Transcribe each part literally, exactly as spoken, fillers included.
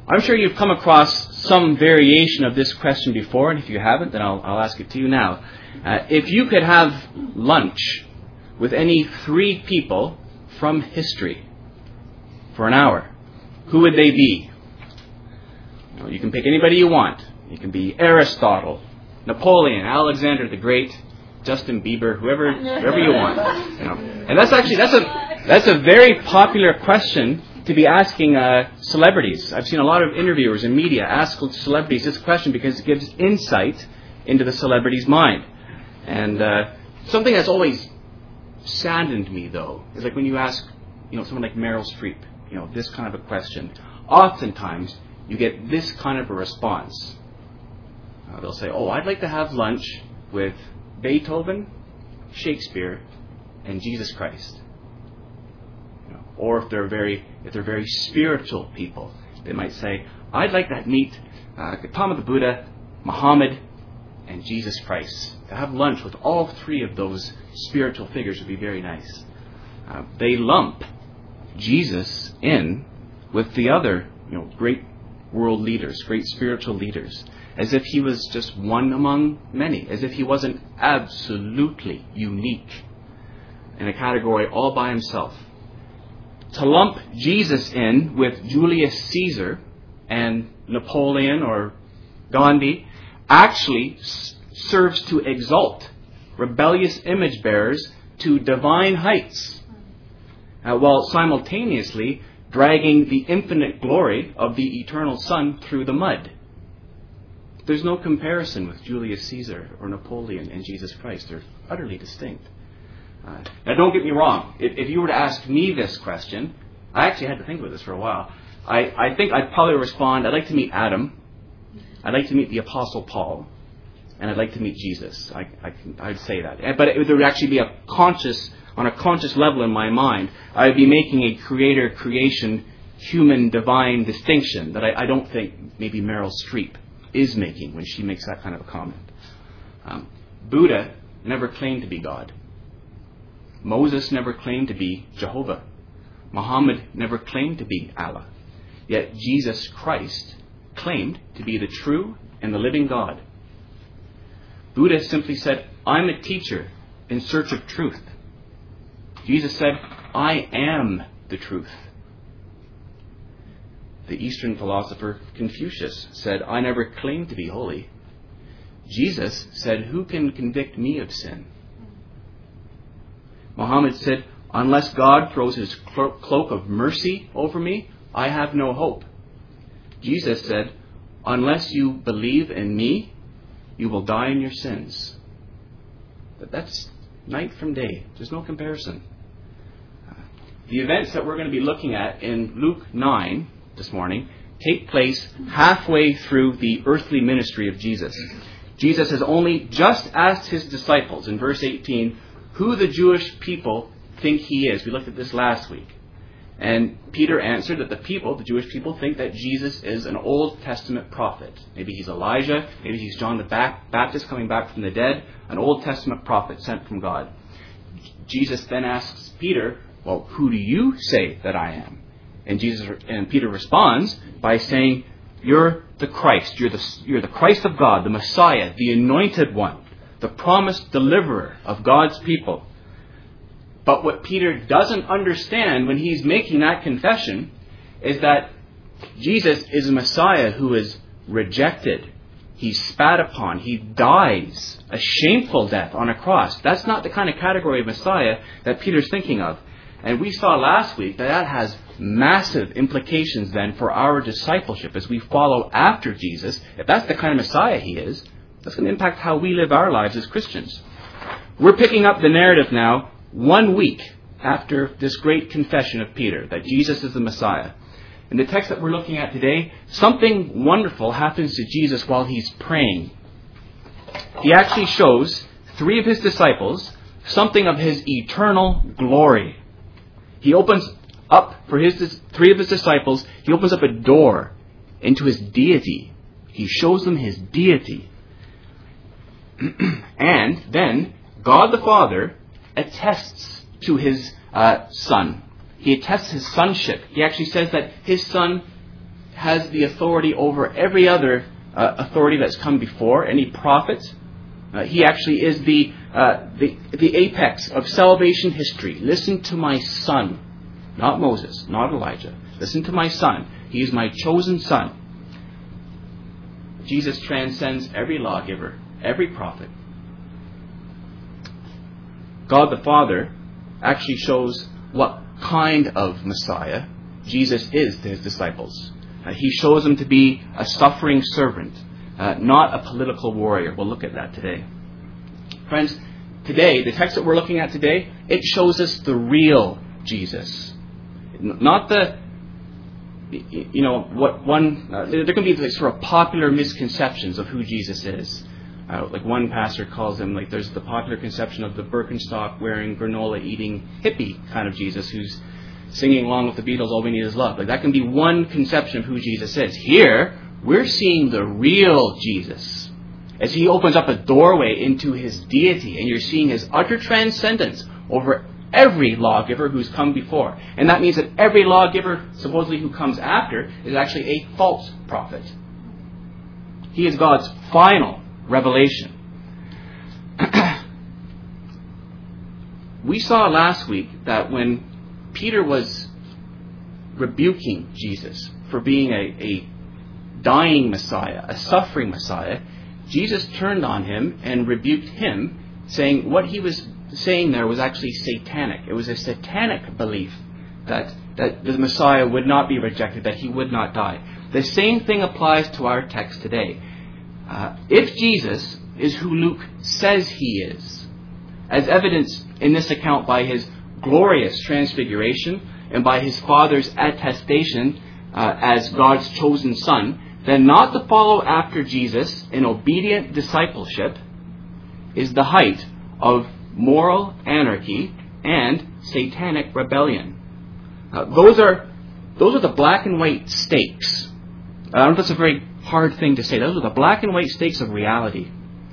I'm sure you've come across some variation of this question before, and if you haven't, then I'll, I'll ask it to you now. Uh, if you could have lunch with any three people from history for an hour, who would they be? You know, you can pick anybody you want. You can be Aristotle, Napoleon, Alexander the Great, Justin Bieber, whoever, whoever you want. You know. And that's actually that's a that's a very popular question to be asking uh, celebrities. I've seen a lot of interviewers and media ask celebrities this question because it gives insight into the celebrity's mind. And uh, something that's always saddened me, though, is like when you ask, you know, someone like Meryl Streep, you know, this kind of a question. Oftentimes, you get this kind of a response. Uh, they'll say, "Oh, I'd like to have lunch with Beethoven, Shakespeare, and Jesus Christ." You know, or if they're very, if they're very spiritual people, they might say, "I'd like to meet uh, Gautama the Buddha, Muhammad, and Jesus Christ. To have lunch with all three of those spiritual figures would be very nice." Uh, they lump Jesus in with the other, you know, great world leaders, great spiritual leaders, as if he was just one among many, as if he wasn't absolutely unique in a category all by himself. To lump Jesus in with Julius Caesar and Napoleon or Gandhi actually s- serves to exalt rebellious image bearers to divine heights, uh, while simultaneously dragging the infinite glory of the eternal Son through the mud. There's no comparison with Julius Caesar or Napoleon and Jesus Christ. They're utterly distinct. Uh, now, don't get me wrong. If, if you were to ask me this question, I actually had to think about this for a while. I, I think I'd probably respond, I'd like to meet Adam. I'd like to meet the Apostle Paul, and I'd like to meet Jesus. I, I can, I'd say that. But it, there would actually be a conscious, on a conscious level in my mind, I would be making a creator-creation, human-divine distinction that I, I don't think maybe Meryl Streep is making when she makes that kind of a comment. Um, Buddha never claimed to be God. Moses never claimed to be Jehovah. Muhammad never claimed to be Allah. Yet Jesus Christ claimed to be the true and the living God. Buddha simply said, "I'm a teacher in search of truth." Jesus said, "I am the truth." The Eastern philosopher Confucius said, "I never claimed to be holy." Jesus said, "Who can convict me of sin?" Muhammad said, "Unless God throws his cloak of mercy over me, I have no hope." Jesus said, "Unless you believe in me, you will die in your sins." But that's night from day. There's no comparison. The events that we're going to be looking at in Luke nine this morning take place halfway through the earthly ministry of Jesus. Jesus has only just asked his disciples in verse eighteen who the Jewish people think he is. We looked at this last week. And Peter answered that the people, the Jewish people, think that Jesus is an Old Testament prophet. Maybe he's Elijah, maybe he's John the Baptist coming back from the dead, an Old Testament prophet sent from God. Jesus then asks Peter, "Well, who do you say that I am?" And Jesus and Peter responds by saying, "You're the Christ. You're the, you're the Christ of God, the Messiah, the anointed one, the promised deliverer of God's people." But what Peter doesn't understand when he's making that confession is that Jesus is a Messiah who is rejected. He's spat upon. He dies a shameful death on a cross. That's not the kind of category of Messiah that Peter's thinking of. And we saw last week that that has massive implications then for our discipleship as we follow after Jesus. If that's the kind of Messiah he is, that's going to impact how we live our lives as Christians. We're picking up the narrative now one week after this great confession of Peter that Jesus is the Messiah. In the text that we're looking at today, something wonderful happens to Jesus while he's praying. He actually shows three of his disciples something of his eternal glory. He opens up for his three of his disciples, he opens up a door into his deity. He shows them his deity. And then God the Father attests to his uh, Son. He attests his sonship. He actually says that his Son has the authority over every other uh, authority that's come before, any prophet. Uh, he actually is the, uh, the the apex of salvation history. Listen to my son, not Moses, not Elijah. Listen to my son. He is my chosen son. Jesus transcends every lawgiver, every prophet. God the Father actually shows what kind of Messiah Jesus is to his disciples. Uh, he shows them to be a suffering servant, uh, not a political warrior. We'll look at that today. Friends, today, the text that we're looking at today, it shows us the real Jesus. Not the, you know, what one, uh, there can be like sort of popular misconceptions of who Jesus is. Uh, like one pastor calls him, like there's the popular conception of the Birkenstock wearing, granola eating hippie kind of Jesus who's singing along with the Beatles, all we need is love. Like that can be one conception of who Jesus is. Here, we're seeing the real Jesus as he opens up a doorway into his deity, and you're seeing his utter transcendence over every lawgiver who's come before. And that means that every lawgiver, supposedly who comes after, is actually a false prophet. He is God's final revelation. We saw last week that when Peter was rebuking Jesus for being a, a dying Messiah, a suffering Messiah, Jesus turned on him and rebuked him, saying what he was saying there was actually satanic. It was a satanic belief that, that the Messiah would not be rejected, that he would not die. The same thing applies to our text today. Uh, if Jesus is who Luke says he is, as evidenced in this account by his glorious transfiguration and by his Father's attestation uh, as God's chosen Son, then not to follow after Jesus in obedient discipleship is the height of moral anarchy and satanic rebellion. Uh, those are those are the black and white stakes. I don't know if that's a very hard thing to say. Those are the black and white stakes of reality.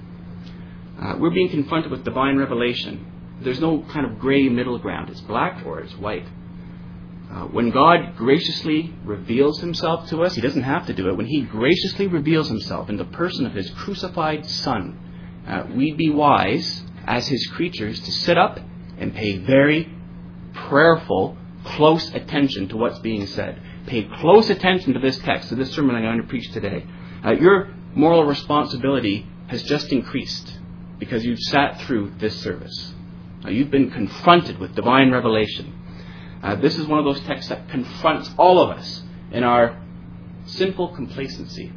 Uh, we're being confronted with divine revelation. There's no kind of gray middle ground. It's black or it's white. Uh, when God graciously reveals himself to us, he doesn't have to do it. When he graciously reveals himself in the person of his crucified Son, uh, we'd be wise as his creatures to sit up and pay very prayerful, close attention to what's being said. Pay close attention to this text, to this sermon I'm going to preach today. Uh, your moral responsibility has just increased because you've sat through this service. Uh, you've been confronted with divine revelation. Uh, this is one of those texts that confronts all of us in our sinful complacency.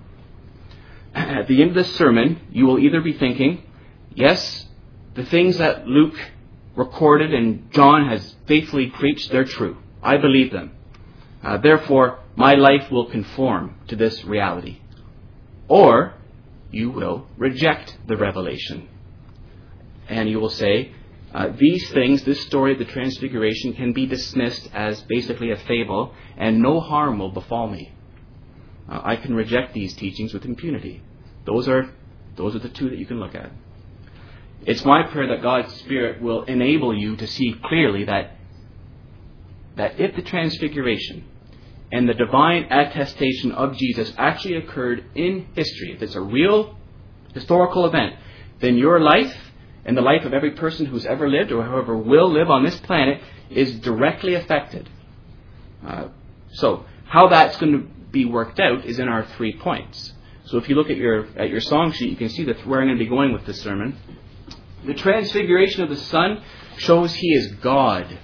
At the end of this sermon, you will either be thinking, yes, the things that Luke recorded and John has faithfully preached, they're true. I believe them. Uh, therefore, my life will conform to this reality. Or you will reject the revelation. And you will say, uh, these things, this story of the Transfiguration can be dismissed as basically a fable, and no harm will befall me. Uh, I can reject these teachings with impunity. Those are, those are the two that you can look at. It's my prayer that God's Spirit will enable you to see clearly that, that if the Transfiguration and the divine attestation of Jesus actually occurred in history, if it's a real historical event, then your life and the life of every person who's ever lived or whoever will live on this planet is directly affected. Uh, so, how that's going to be worked out is in our three points. So if you look at your at your song sheet, you can see that where I'm going to be going with this sermon. The transfiguration of the Son shows he is God.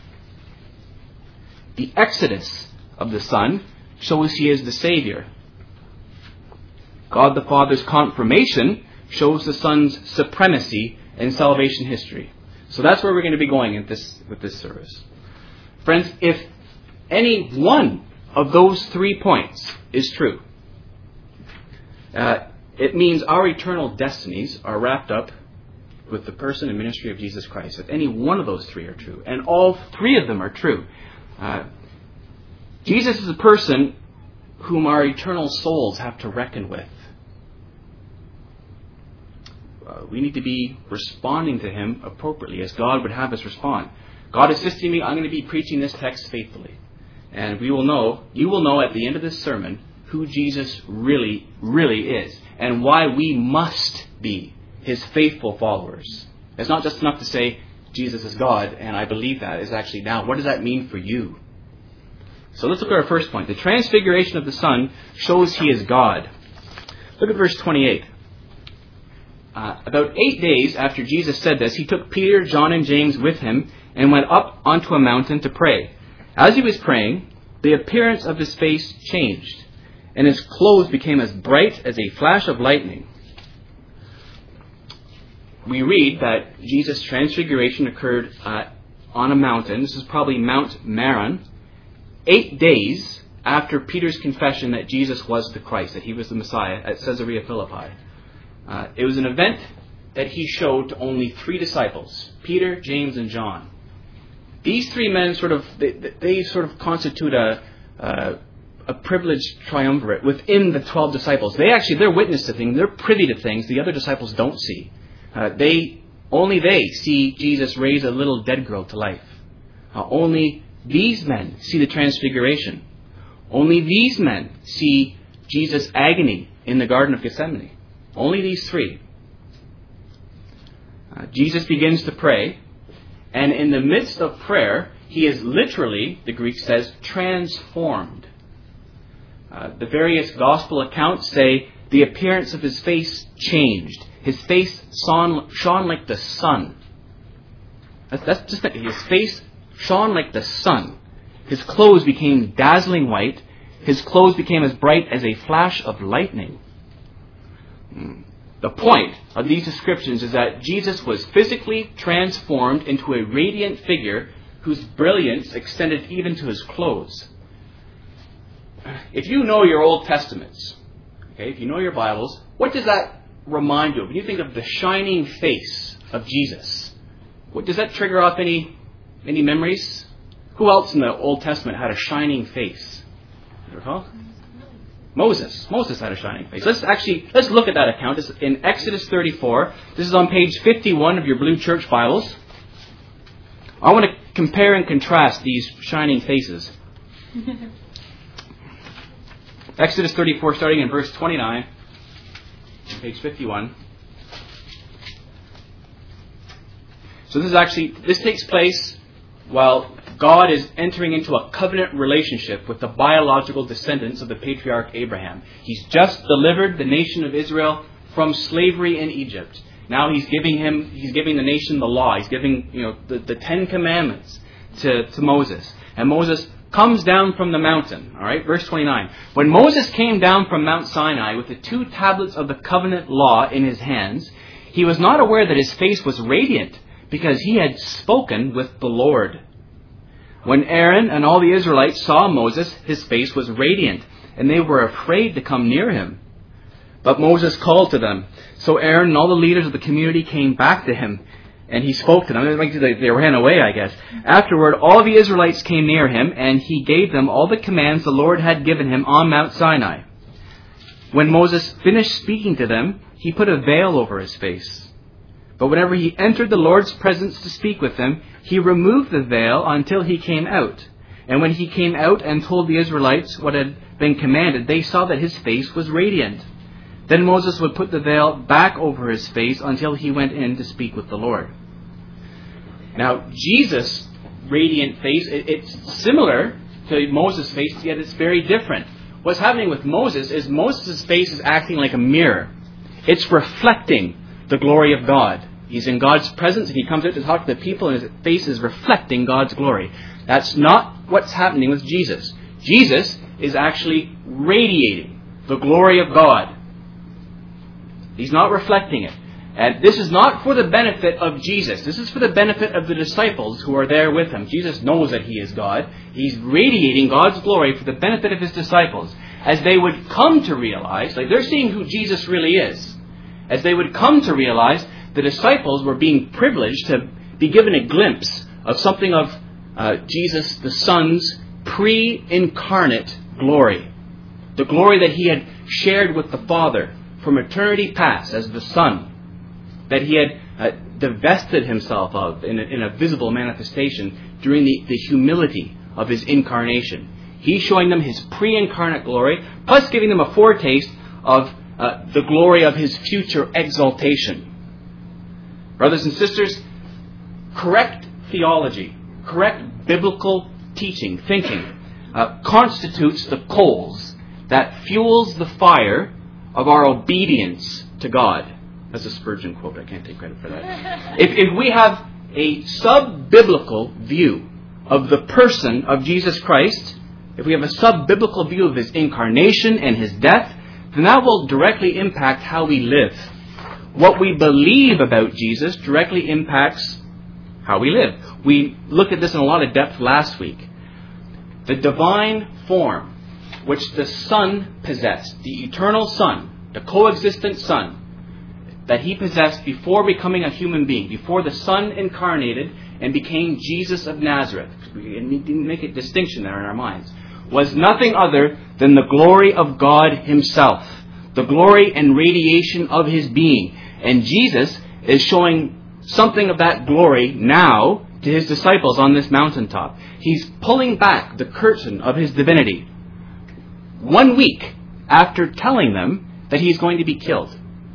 The exodus of the Son shows he is the Savior. God the Father's confirmation shows the Son's supremacy in salvation history. So that's where we're going to be going at this, with this service. Friends, if any one of those three points is true, uh, it means our eternal destinies are wrapped up with the person and ministry of Jesus Christ. If any one of those three are true, and all three of them are true, uh, Jesus is a person whom our eternal souls have to reckon with. Uh, we need to be responding to him appropriately as God would have us respond. God assisting me, I'm going to be preaching this text faithfully. And we will know, you will know at the end of this sermon who Jesus really, really is, and why we must be his faithful followers. It's not just enough to say, Jesus is God, and I believe that. It's actually, now, what does that mean for you? So let's look at our first point. The transfiguration of the Son shows he is God. Look at verse twenty-eight. Uh, about eight days after Jesus said this, he took Peter, John, and James with him and went up onto a mountain to pray. As he was praying, the appearance of his face changed, and his clothes became as bright as a flash of lightning. We read that Jesus' transfiguration occurred uh, on a mountain. This is probably Mount Meron, eight days after Peter's confession that Jesus was the Christ, that he was the Messiah at Caesarea Philippi. Uh, it was an event that he showed to only three disciples, Peter, James, and John. These three men sort of, they, they sort of constitute a, a, a privileged triumvirate within the twelve disciples. They actually, they're witness to things, they're privy to things the other disciples don't see. Uh, they, only they see Jesus raise a little dead girl to life. Uh, only these men see the transfiguration. Only these men see Jesus' agony in the Garden of Gethsemane. Only these three. Uh, Jesus begins to pray, and in the midst of prayer, he is literally, the Greek says, transformed. Uh, the various gospel accounts say the appearance of his face changed. His face shone, shone like the sun. That's, that's just it. His face shone like the sun. His clothes became dazzling white. His clothes became as bright as a flash of lightning. The point of these descriptions is that Jesus was physically transformed into a radiant figure whose brilliance extended even to his clothes. If you know your Old Testaments, okay, if you know your Bibles, what does that remind you of? When you think of the shining face of Jesus, what, does that trigger off any any memories? Who else in the Old Testament had a shining face? You recall? Moses. Moses had a shining face. Let's actually, let's look at that account. It's in Exodus thirty-four. This is on page fifty-one of your blue church Bibles. I want to compare and contrast these shining faces. Exodus thirty-four, starting in verse twenty-nine, page fifty-one. So this is actually, this takes place while God is entering into a covenant relationship with the biological descendants of the patriarch Abraham. He's just delivered the nation of Israel from slavery in Egypt. Now he's giving him, he's giving the nation the law. He's giving, you know, the, the Ten Commandments to, to Moses. And Moses comes down from the mountain. All right, verse twenty-nine. When Moses came down from Mount Sinai with the two tablets of the covenant law in his hands, he was not aware that his face was radiant, because he had spoken with the Lord. When Aaron and all the Israelites saw Moses, his face was radiant, and they were afraid to come near him. But Moses called to them. So Aaron and all the leaders of the community came back to him, and he spoke to them. They ran away, I guess. Afterward, all the Israelites came near him, and he gave them all the commands the Lord had given him on Mount Sinai. When Moses finished speaking to them, he put a veil over his face. But whenever he entered the Lord's presence to speak with them, he removed the veil until he came out. And when he came out and told the Israelites what had been commanded, they saw that his face was radiant. Then Moses would put the veil back over his face until he went in to speak with the Lord. Now, Jesus' radiant face, it's similar to Moses' face, yet it's very different. What's happening with Moses is Moses' face is acting like a mirror. It's reflecting the glory of God. He's in God's presence, and he comes out to talk to the people, and his face is reflecting God's glory. That's not what's happening with Jesus. Jesus is actually radiating the glory of God. He's not reflecting it. And this is not for the benefit of Jesus. This is for the benefit of the disciples who are there with him. Jesus knows that he is God. He's radiating God's glory for the benefit of his disciples. As they would come to realize, like they're seeing who Jesus really is. As they would come to realize, the disciples were being privileged to be given a glimpse of something of uh, Jesus, the Son's pre-incarnate glory. The glory that he had shared with the Father from eternity past as the Son. That he had uh, divested himself of in a, in a visible manifestation during the, the humility of his incarnation. He's showing them his pre-incarnate glory, plus giving them a foretaste of uh, the glory of his future exaltation. Brothers and sisters, correct theology, correct biblical teaching, thinking, uh, constitutes the coals that fuels the fire of our obedience to God. That's a Spurgeon quote. I can't take credit for that. If, if we have a sub-biblical view of the person of Jesus Christ, if we have a sub-biblical view of his incarnation and his death, then that will directly impact how we live. What we believe about Jesus directly impacts how we live. We looked at this in a lot of depth last week. The divine form which the Son possessed, the eternal Son, the coexistent Son, that he possessed before becoming a human being, before the Son incarnated and became Jesus of Nazareth, we need to make a distinction there in our minds, was nothing other than the glory of God himself, the glory and radiation of his being. And Jesus is showing something of that glory now to his disciples on this mountaintop. He's pulling back the curtain of his divinity one week after telling them that he's going to be killed.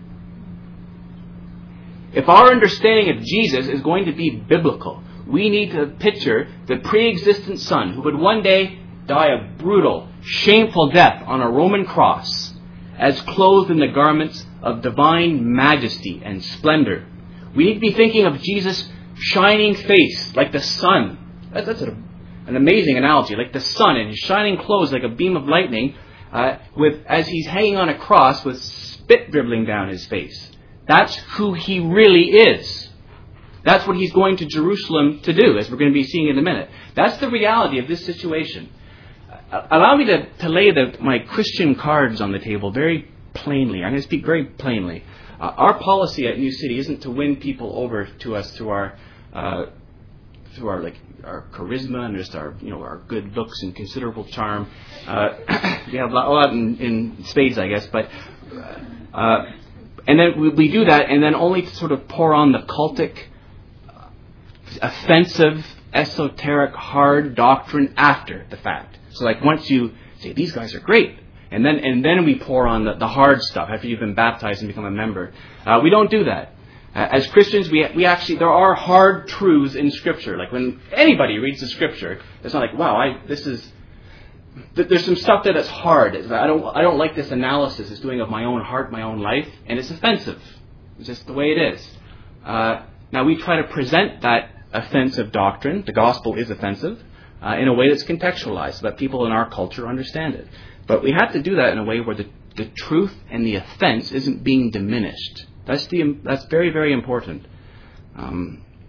If our understanding of Jesus is going to be biblical, we need to picture the pre-existent Son who would one day die a brutal, shameful death on a Roman cross as clothed in the garments of divine majesty and splendor. We need to be thinking of Jesus' shining face like the sun. That's, that's a, an amazing analogy, like the sun and his shining clothes like a beam of lightning, uh, with as he's hanging on a cross with spit dribbling down his face. That's who he really is. That's what he's going to Jerusalem to do, as we're going to be seeing in a minute. That's the reality of this situation. Allow me to, to lay the, my Christian cards on the table very plainly. I'm going to speak very plainly. Uh, our policy at New City isn't to win people over to us through our uh, through our like our charisma and just our you know our good looks and considerable charm. Uh, we have a lot in, in spades, I guess, but uh, and then we, we do that, and then only to sort of pour on the cultic, offensive, esoteric, hard doctrine after the fact. So like once you say, these guys are great, and then and then we pour on the, the hard stuff after you've been baptized and become a member. Uh, we don't do that. Uh, as Christians, we we actually, there are hard truths in Scripture. Like when anybody reads the Scripture, it's not like, wow, I this is, th- there's some stuff there that's hard. I don't I don't like this analysis it's doing of my own heart, my own life, and it's offensive. It's just the way it is. Uh, now we try to present that offensive doctrine, the gospel is offensive, Uh, in a way that's contextualized so that people in our culture understand it. But we have to do that in a way where the, the truth and the offense isn't being diminished. That's the that's very, very important. Um,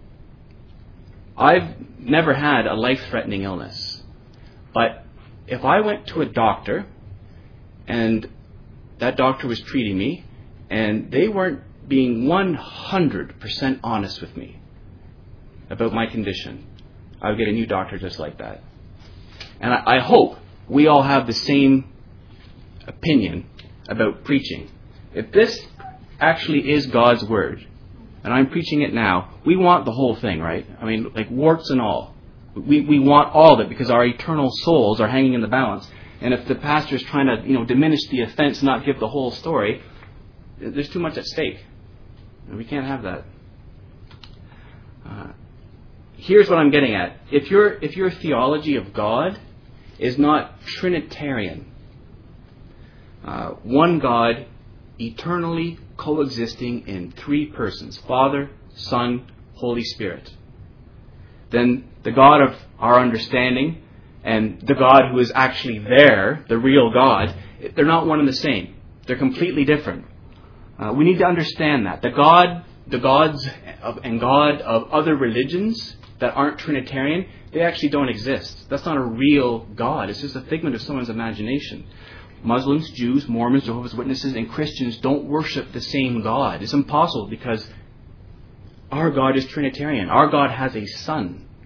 I've never had a life-threatening illness. But if I went to a doctor and that doctor was treating me and they weren't being one hundred percent honest with me about my condition, I would get a new doctor just like that. And I, I hope we all have the same opinion about preaching. If this actually is God's Word, and I'm preaching it now, we want the whole thing, right? I mean, like warts and all. We we want all of it because our eternal souls are hanging in the balance. And if the pastor is trying to, you know, diminish the offense and not give the whole story, there's too much at stake. And we can't have that. Uh, Here's what I'm getting at. If your if your theology of God is not Trinitarian, uh, one God eternally coexisting in three persons, Father, Son, Holy Spirit, then the God of our understanding and the God who is actually there, the real God, they're not one and the same. They're completely different. Uh, we need to understand that. The God, the gods of, and God of other religions that aren't Trinitarian, they actually don't exist. That's not a real God. It's just a figment of someone's imagination. Muslims, Jews, Mormons, Jehovah's Witnesses, and Christians don't worship the same God. It's impossible because our God is Trinitarian. Our God has a Son.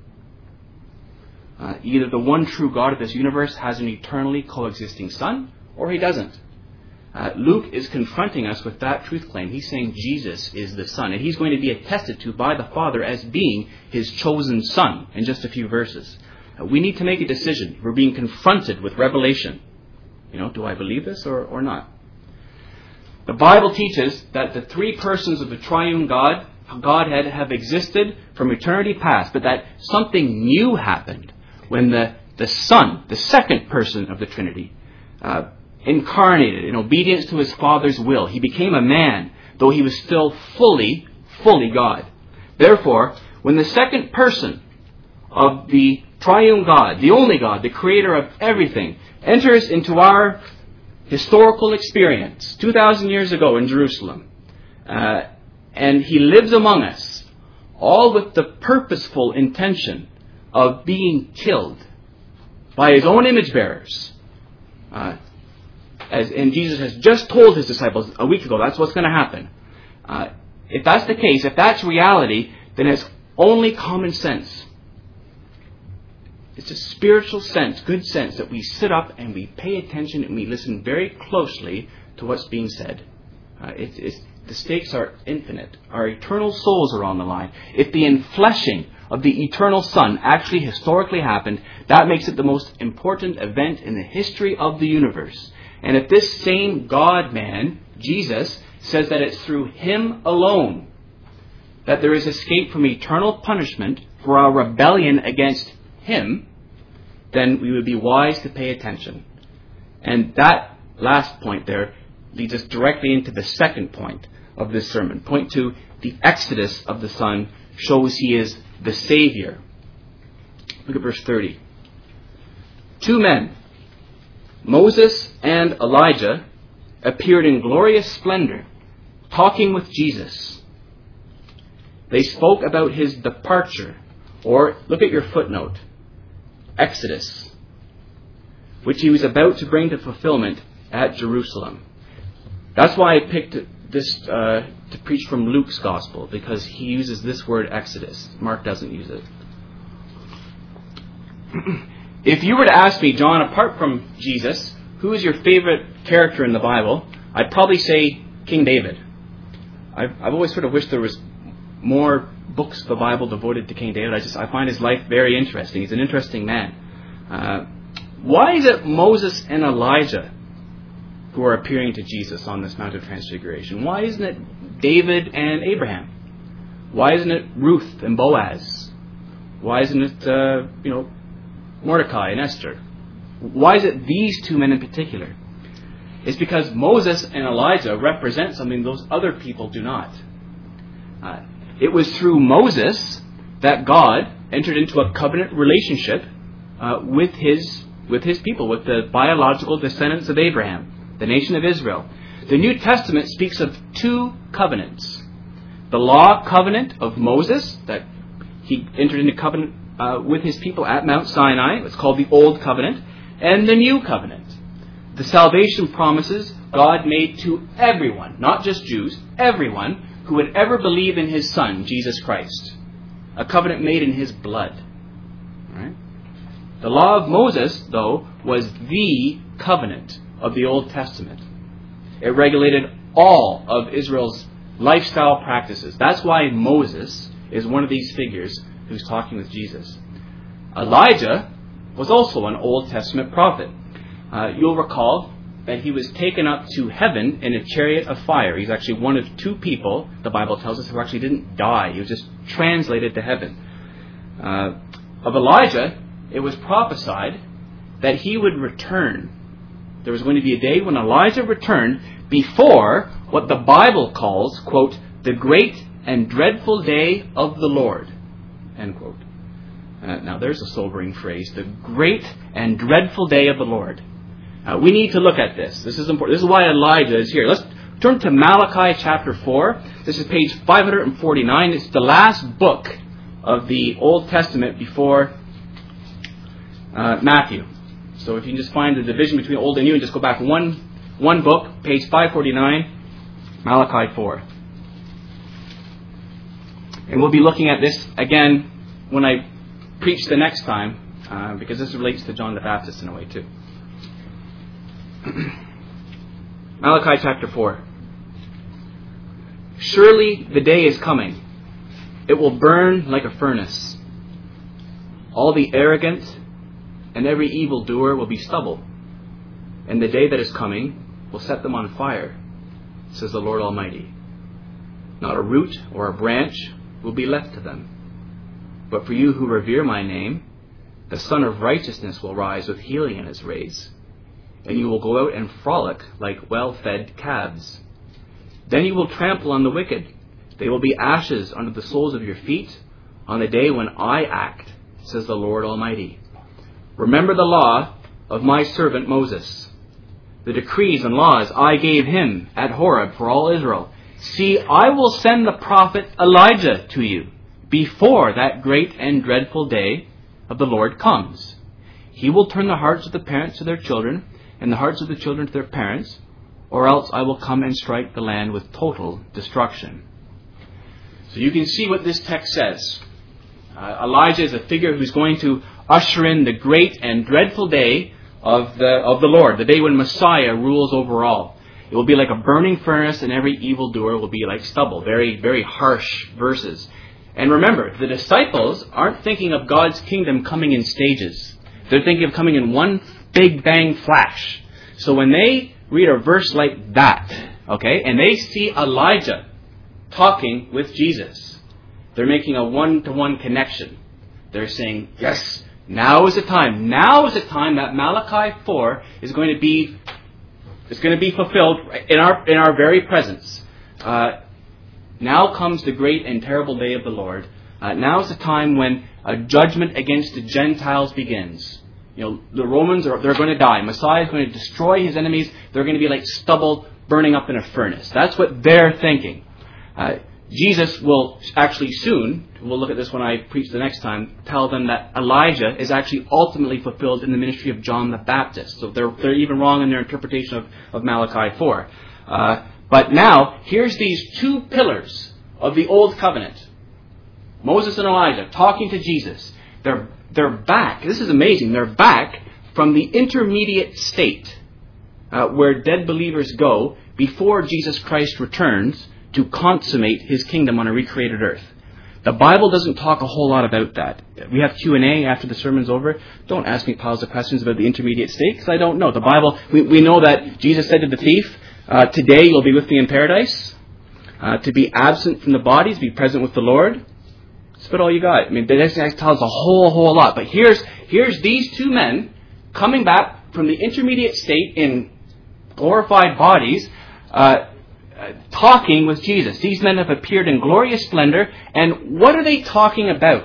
Uh, either the one true God of this universe has an eternally coexisting Son, or he doesn't. Uh, Luke is confronting us with that truth claim. He's saying Jesus is the Son, and he's going to be attested to by the Father as being his chosen Son in just a few verses. uh, we need to make a decision. We're being confronted with revelation. You know, do I believe this or, or not? The Bible teaches that the three persons of the triune God, Godhead have existed from eternity past, but that something new happened when the, the Son, the second person of the Trinity, uh, incarnated in obedience to his Father's will. He became a man, though he was still fully, fully God. Therefore, when the second person of the triune God, the only God, the creator of everything, enters into our historical experience two thousand years ago in Jerusalem, uh, and he lives among us, all with the purposeful intention of being killed by his own image bearers. Uh, as, and Jesus has just told his disciples a week ago, that's what's going to happen. Uh, if that's the case, if that's reality, then it's only common sense. It's a spiritual sense, good sense, that we sit up and we pay attention and we listen very closely to what's being said. Uh, it, it's, the stakes are infinite. Our eternal souls are on the line. If the infleshing of the eternal Son actually historically happened, that makes it the most important event in the history of the universe. And if this same God-man, Jesus, says that it's through him alone that there is escape from eternal punishment for our rebellion against him, then we would be wise to pay attention. And that last point there leads us directly into the second point of this sermon. Point two, the exodus of the Son shows he is the Savior. Look at verse thirty. Two men, Moses and Elijah, appeared in glorious splendor, talking with Jesus. They spoke about his departure, or look at your footnote, Exodus, which he was about to bring to fulfillment at Jerusalem. That's why I picked this uh, to preach from Luke's Gospel, because he uses this word Exodus. Mark doesn't use it. If you were to ask me, John, apart from Jesus, who is your favorite character in the Bible, I'd probably say King David. I've, I've always sort of wished there was more books of the Bible devoted to King David. I just I find his life very interesting. He's an interesting man. Uh, why is it Moses and Elijah who are appearing to Jesus on this Mount of Transfiguration? Why isn't it David and Abraham? Why isn't it Ruth and Boaz? Why isn't it uh, you know Mordecai and Esther? Why is it these two men in particular? It's because Moses and Elijah represent something those other people do not. Uh, It was through Moses that God entered into a covenant relationship uh, with his with his people, with the biological descendants of Abraham, the nation of Israel. The New Testament speaks of two covenants. The law covenant of Moses, that he entered into covenant uh, with his people at Mount Sinai. It's called the Old Covenant. And the New Covenant, the salvation promises God made to everyone, not just Jews, everyone who would ever believe in his Son, Jesus Christ. A covenant made in his blood. Right? The law of Moses, though, was the covenant of the Old Testament. It regulated all of Israel's lifestyle practices. That's why Moses is one of these figures who's talking with Jesus. Elijah was also an Old Testament prophet. Uh, you'll recall that he was taken up to heaven in a chariot of fire. He's actually one of two people, the Bible tells us, who actually didn't die. He was just translated to heaven. Uh, of Elijah, it was prophesied that he would return. There was going to be a day when Elijah returned before what the Bible calls, quote, the great and dreadful day of the Lord, end quote. Uh, now there's a sobering phrase, the great and dreadful day of the Lord. Uh, we need to look at this. This is important. This is why Elijah is here. Let's turn to Malachi chapter four. This is page five forty-nine. It's the last book of the Old Testament before uh, Matthew. So if you can just find the division between Old and New and just go back one one book, page five forty-nine, Malachi four. And we'll be looking at this again when I preach the next time, uh, because this relates to John the Baptist in a way too. Malachi chapter four. Surely the day is coming. It will burn like a furnace. All the arrogant and every evildoer will be stubble, and the day that is coming will set them on fire, says the Lord Almighty. Not a root or a branch will be left to them. But for you who revere my name, the Son of Righteousness will rise with healing in his rays, and you will go out and frolic like well-fed calves. Then you will trample on the wicked. They will be ashes under the soles of your feet on the day when I act, says the Lord Almighty. Remember the law of my servant Moses, the decrees and laws I gave him at Horeb for all Israel. See, I will send the prophet Elijah to you before that great and dreadful day of the Lord comes. He will turn the hearts of the parents to their children and the hearts of the children to their parents, or else I will come and strike the land with total destruction. So you can see what this text says. Uh, Elijah is a figure who's going to usher in the great and dreadful day of the of the Lord, the day when Messiah rules over all. It will be like a burning furnace, and every evildoer will be like stubble. Very, very harsh verses. And remember, the disciples aren't thinking of God's kingdom coming in stages. They're thinking of coming in one big bang flash. So when they read a verse like that, okay, and they see Elijah talking with Jesus, they're making a one-to-one connection. They're saying, yes, now is the time. Now is the time that Malachi four is going to be is going to be fulfilled in our in our very presence. Uh, now comes the great and terrible day of the Lord. Uh, now is the time when a judgment against the Gentiles begins. You know, the Romans are they're going to die. Messiah is going to destroy his enemies. They're going to be like stubble burning up in a furnace. That's what they're thinking. Uh, Jesus will actually soon, we'll look at this when I preach the next time, tell them that Elijah is actually ultimately fulfilled in the ministry of John the Baptist. So they're they're even wrong in their interpretation of, of Malachi four. Uh, but now, here's these two pillars of the Old Covenant. Moses and Elijah talking to Jesus. They're, they're back. This is amazing. They're back from the intermediate state uh, where dead believers go before Jesus Christ returns to consummate his kingdom on a recreated earth. The Bible doesn't talk a whole lot about that. We have Q and A after the sermon's over. Don't ask me piles of questions about the intermediate state, because I don't know. The Bible, we, we know that Jesus said to the thief, uh, today you'll be with me in paradise. Uh, to be absent from the body, to be present with the Lord. That's about all you got. I mean, the next text tells a whole, whole lot. But here's, here's these two men coming back from the intermediate state in glorified bodies, uh, Uh, talking with Jesus. These men have appeared in glorious splendor, and what are they talking about?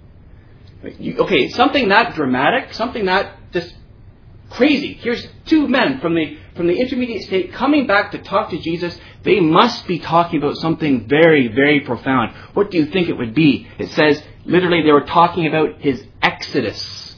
You, okay, something that dramatic, something that just crazy. Here's two men from the from the intermediate state coming back to talk to Jesus. They must be talking about something very, very profound. What do you think it would be? It says, literally, they were talking about his exodus,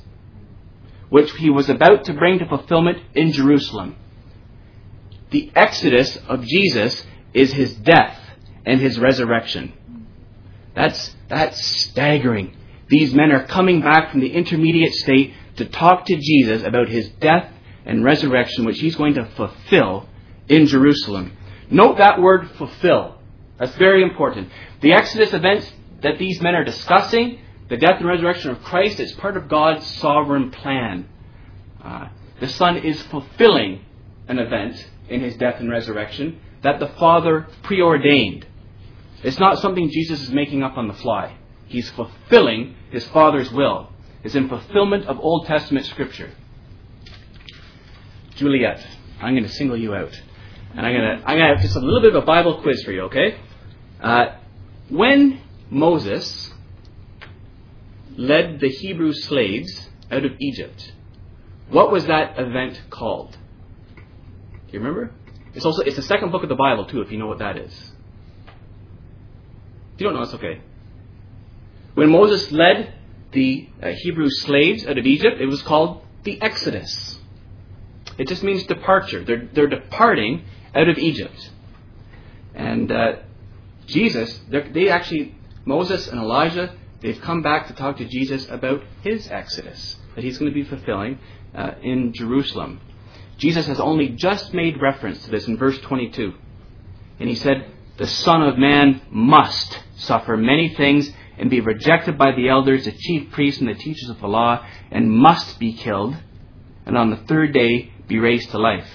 which he was about to bring to fulfillment in Jerusalem. The exodus of Jesus is his death and his resurrection. That's, that's staggering. These men are coming back from the intermediate state to talk to Jesus about his death and resurrection, which he's going to fulfill in Jerusalem. Note that word fulfill. That's very important. The Exodus events that these men are discussing, the death and resurrection of Christ, is part of God's sovereign plan. Uh, the Son is fulfilling an event in his death and resurrection that the Father preordained. It's not something Jesus is making up on the fly. He's fulfilling his Father's will. It's in fulfillment of Old Testament Scripture. Juliet, I'm going to single you out. And I'm going to I'm going to have just a little bit of a Bible quiz for you, okay? Uh, when Moses led the Hebrew slaves out of Egypt, what was that event called? Do you remember? It's also it's the second book of the Bible too, if you know what that is. If you don't know, it's okay. When Moses led the uh, Hebrew slaves out of Egypt, it was called the Exodus. It just means departure. They're they're departing out of Egypt. And uh, Jesus, they actually, Moses and Elijah, they've come back to talk to Jesus about his Exodus that he's going to be fulfilling uh, in Jerusalem. Jesus has only just made reference to this in verse twenty-two. And he said, the Son of Man must suffer many things and be rejected by the elders, the chief priests, and the teachers of the law, and must be killed, and on the third day be raised to life.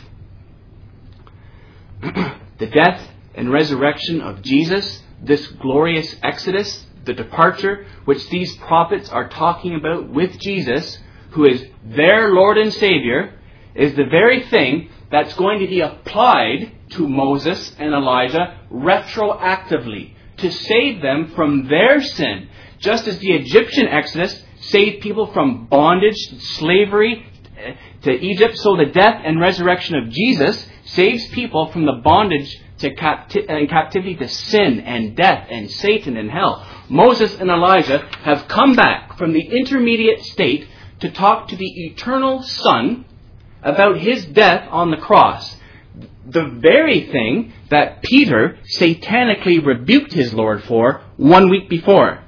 The death and resurrection of Jesus, this glorious exodus, the departure which these prophets are talking about with Jesus, who is their Lord and Savior, is the very thing that's going to be applied to Moses and Elijah retroactively to save them from their sin. Just as the Egyptian exodus saved people from bondage, slavery to Egypt, so the death and resurrection of Jesus saves people from the bondage to capti- and captivity to sin and death and Satan and hell. Moses and Elijah have come back from the intermediate state to talk to the eternal Son about his death on the cross. The very thing that Peter satanically rebuked his Lord for one week before.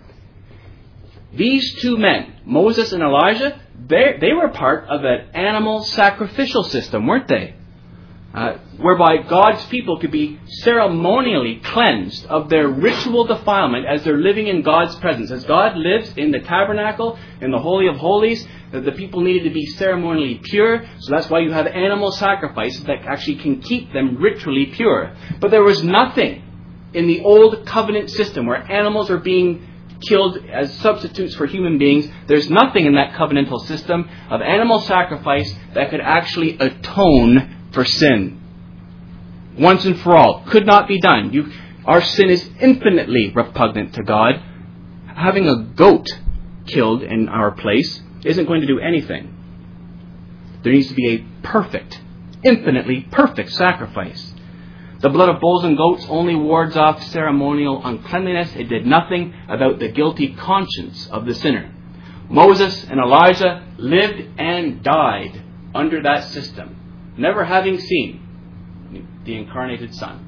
These two men, Moses and Elijah, they, they were part of an animal sacrificial system, weren't they? Uh, whereby God's people could be ceremonially cleansed of their ritual defilement as they're living in God's presence. As God lives in the tabernacle, in the Holy of Holies, the people needed to be ceremonially pure. So that's why you have animal sacrifices that actually can keep them ritually pure. But there was nothing in the old covenant system where animals are being killed as substitutes for human beings. There's nothing in that covenantal system of animal sacrifice that could actually atone for sin. Once and for all. Could not be done. You, our sin is infinitely repugnant to God. Having a goat killed in our place isn't going to do anything. There needs to be a perfect, infinitely perfect sacrifice. The blood of bulls and goats only wards off ceremonial uncleanliness. It did nothing about the guilty conscience of the sinner. Moses and Elijah lived and died under that system, never having seen the incarnated Son.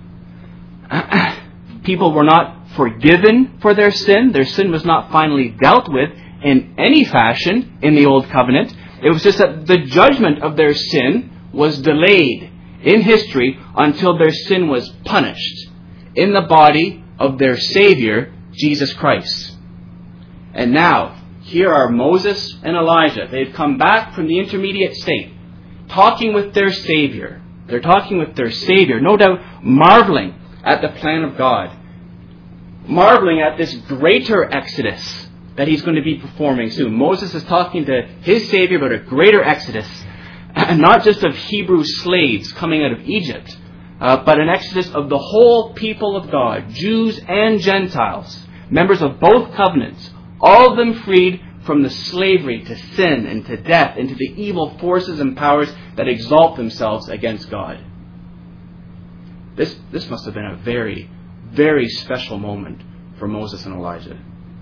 People were not forgiven for their sin. Their sin was not finally dealt with in any fashion in the Old Covenant. It was just that the judgment of their sin was delayed in history until their sin was punished in the body of their Savior, Jesus Christ. And now, here are Moses and Elijah. They've come back from the intermediate state, talking with their Savior. They're talking with their Savior, no doubt marveling at the plan of God, marveling at this greater exodus that he's going to be performing soon. Moses is talking to his Savior about a greater exodus, and not just of Hebrew slaves coming out of Egypt, uh, but an exodus of the whole people of God, Jews and Gentiles, members of both covenants, all of them freed from the slavery to sin and to death and to the evil forces and powers that exalt themselves against God. This, this must have been a very, very special moment for Moses and Elijah.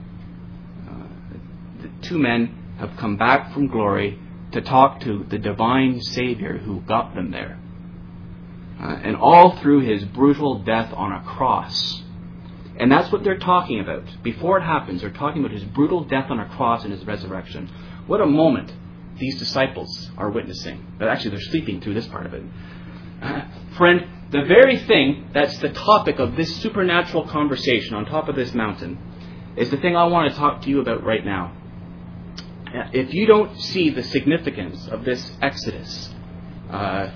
Two men have come back from glory to talk to the divine Savior who got them there. Uh, and all through his brutal death on a cross. And that's what they're talking about. Before it happens, they're talking about his brutal death on a cross and his resurrection. What a moment these disciples are witnessing. But actually, they're sleeping through this part of it. Uh, friend, the very thing that's the topic of this supernatural conversation on top of this mountain is the thing I want to talk to you about right now. If you don't see the significance of this exodus, uh,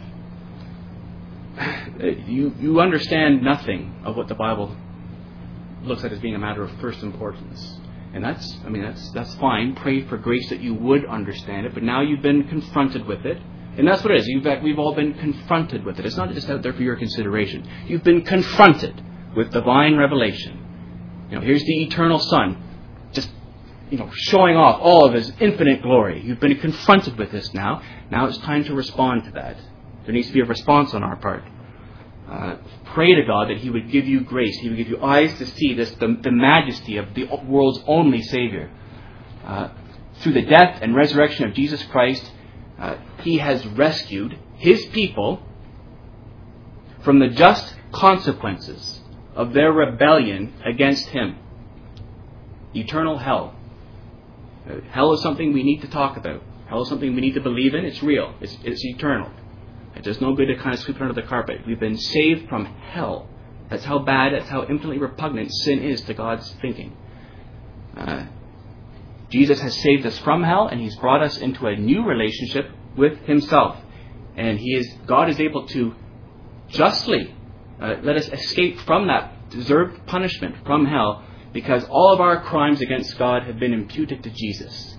you you understand nothing of what the Bible looks at as being a matter of first importance. And that's, I mean, that's that's fine. Pray for grace that you would understand it. But now you've been confronted with it. And that's what it is. You've, we've all been confronted with it. It's not just out there for your consideration. You've been confronted with divine revelation. You know, here's the eternal Son, just you know, showing off all of his infinite glory. You've been confronted with this now. Now it's time to respond to that. There needs to be a response on our part. Uh, pray to God that he would give you grace. He would give you eyes to see this, the, the majesty of the world's only Savior. Uh, through the death and resurrection of Jesus Christ, uh, he has rescued his people from the just consequences of their rebellion against him. Eternal hell. Hell is something we need to talk about. Hell is something we need to believe in. It's real. It's, it's eternal. It does no good to kind of sweep it under the carpet. We've been saved from hell. That's how bad, that's how infinitely repugnant sin is to God's thinking. Uh, Jesus has saved us from hell, and He's brought us into a new relationship with Himself. And He is God is able to justly uh, let us escape from that deserved punishment from hell, because all of our crimes against God have been imputed to Jesus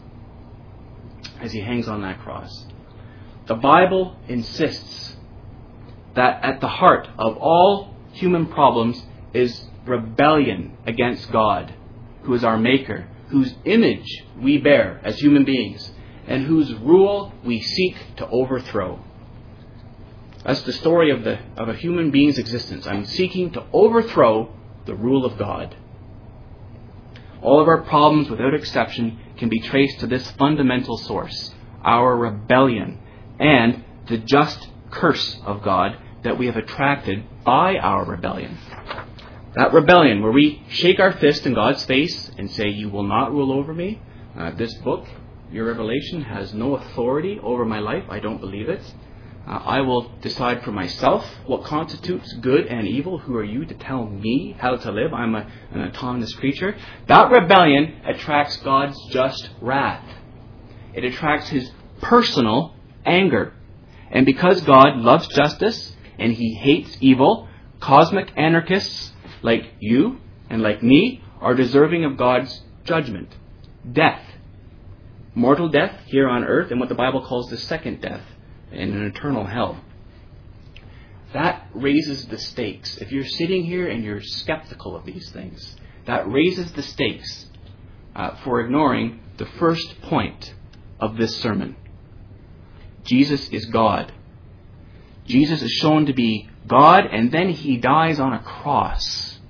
as He hangs on that cross. The Bible insists that at the heart of all human problems is rebellion against God, who is our Maker, whose image we bear as human beings, and whose rule we seek to overthrow. That's the story of the of a human being's existence. I'm seeking to overthrow the rule of God. All of our problems, without exception, can be traced to this fundamental source, our rebellion, and the just curse of God that we have attracted by our rebellion. That rebellion where we shake our fist in God's face and say, "You will not rule over me. Uh, this book, your revelation, has no authority over my life. I don't believe it. Uh, I will decide for myself what constitutes good and evil. Who are you to tell me how to live? I'm a, an autonomous creature." That rebellion attracts God's just wrath. It attracts His personal anger. And because God loves justice and He hates evil, cosmic anarchists like you and like me are deserving of God's judgment. Death. Mortal death here on earth, and what the Bible calls the second death, in an eternal hell. That raises the stakes. If you're sitting here and you're skeptical of these things, that raises the stakes uh, for ignoring the first point of this sermon. Jesus is God. Jesus is shown to be God, and then He dies on a cross.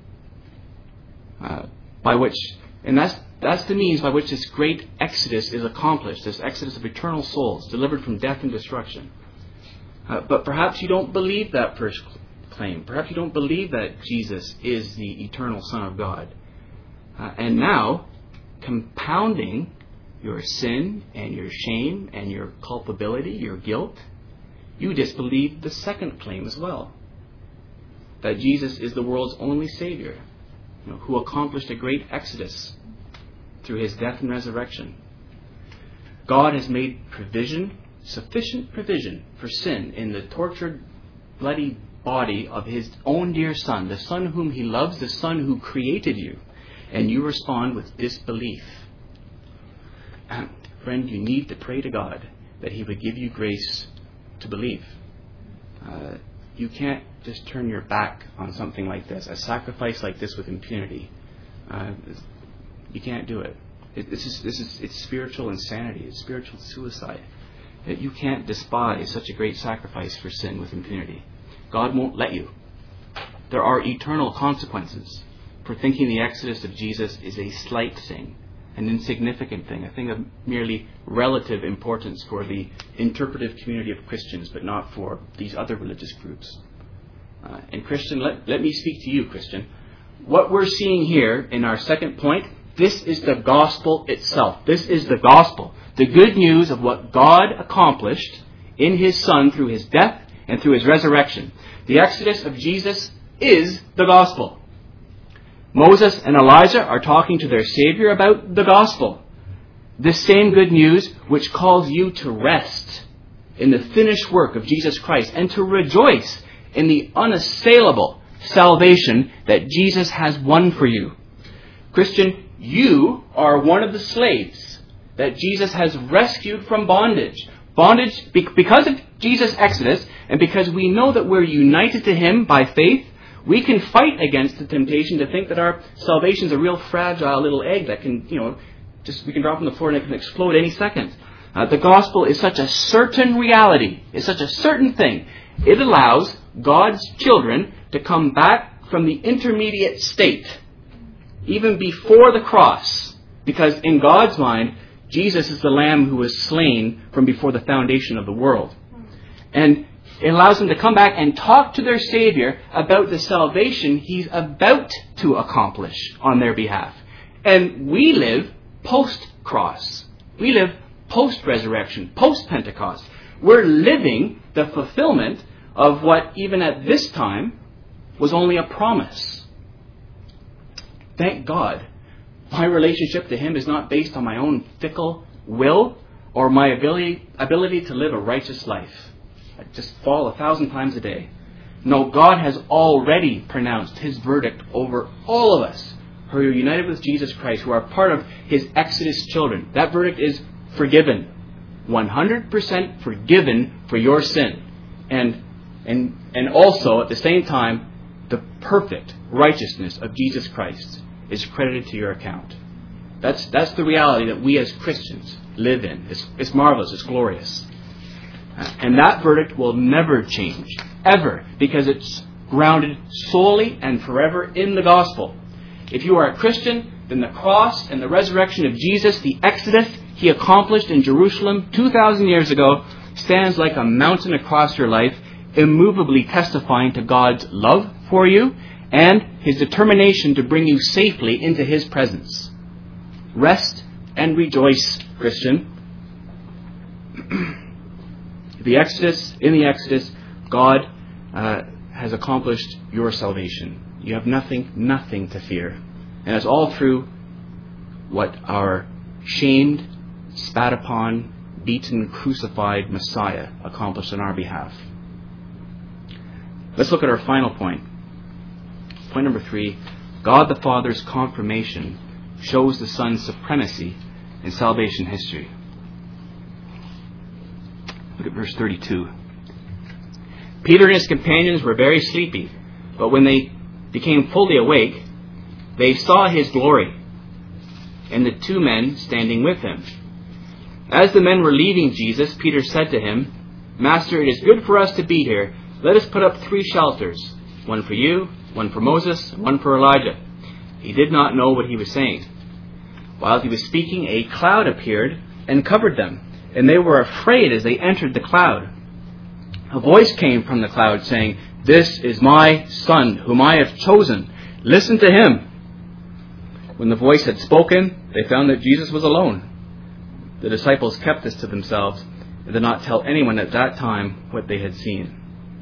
Uh, by which, and that's that's the means by which this great exodus is accomplished, this exodus of eternal souls delivered from death and destruction. Uh, but perhaps you don't believe that first claim. Perhaps you don't believe that Jesus is the eternal Son of God. Uh, and now, compounding your sin and your shame and your culpability, your guilt, you disbelieve the second claim as well. That Jesus is the world's only Savior, you know, who accomplished a great exodus through His death and resurrection. God has made provision, sufficient provision for sin in the tortured, bloody body of His own dear Son, the Son whom He loves, the Son who created you, and you respond with disbelief. Friend, you need to pray to God that He would give you grace to believe. Uh, you can't just turn your back on something like this, a sacrifice like this with impunity. Uh, you can't do it. it this is this is it's spiritual insanity. It's spiritual suicide. It, you can't despise such a great sacrifice for sin with impunity. God won't let you. There are eternal consequences for thinking the exodus of Jesus is a slight thing, an insignificant thing, a thing of merely relative importance for the interpretive community of Christians, but not for these other religious groups. Uh, and Christian, let, let me speak to you, Christian. What we're seeing here in our second point, this is the gospel itself. This is the gospel. The good news of what God accomplished in His Son through His death and through His resurrection. The exodus of Jesus is the gospel. Moses and Elijah are talking to their Savior about the gospel. This same good news which calls you to rest in the finished work of Jesus Christ and to rejoice in the unassailable salvation that Jesus has won for you. Christian, you are one of the slaves that Jesus has rescued from bondage. Bondage because of Jesus' exodus, and because we know that we're united to Him by faith, we can fight against the temptation to think that our salvation is a real fragile little egg that can, you know, just we can drop on the floor and it can explode any second. Uh, the gospel is such a certain reality, it's such a certain thing. It allows God's children to come back from the intermediate state, even before the cross, because in God's mind, Jesus is the Lamb who was slain from before the foundation of the world. And it allows them to come back and talk to their Savior about the salvation He's about to accomplish on their behalf. And we live post-cross. We live post-resurrection, post-Pentecost. We're living the fulfillment of what, even at this time, was only a promise. Thank God My relationship to Him is not based on my own fickle will or my ability, ability to live a righteous life. I just fall a thousand times a day. No, God has already pronounced His verdict over all of us who are united with Jesus Christ, who are part of His Exodus children. That verdict is forgiven. one hundred percent forgiven for your sin. And, and, and also, at the same time, the perfect righteousness of Jesus Christ is credited to your account. That's, that's the reality that we as Christians live in. It's, it's marvelous. It's glorious. And that verdict will never change, ever, because it's grounded solely and forever in the gospel. If you are a Christian, then the cross and the resurrection of Jesus, the Exodus He accomplished in Jerusalem two thousand years ago, stands like a mountain across your life, immovably testifying to God's love for you and His determination to bring you safely into His presence. Rest and rejoice, Christian. The Exodus, in the Exodus, God uh, has accomplished your salvation. You have nothing, nothing to fear. And it's all through what our shamed, spat upon, beaten, crucified Messiah accomplished on our behalf. Let's look at our final point. Point number three, God the Father's confirmation shows the Son's supremacy in salvation history. Look at verse thirty-two. Peter and his companions were very sleepy, but when they became fully awake, they saw His glory and the two men standing with Him. As the men were leaving Jesus, Peter said to Him, Master, it is good for us to be here. Let us put up three shelters, one for you, one for Moses, and one for Elijah. He did not know what he was saying. While he was speaking, a cloud appeared and covered them, and they were afraid as they entered the cloud. A voice came from the cloud saying, This is my Son, whom I have chosen. Listen to Him. When the voice had spoken, they found that Jesus was alone. The disciples kept this to themselves and did not tell anyone at that time what they had seen.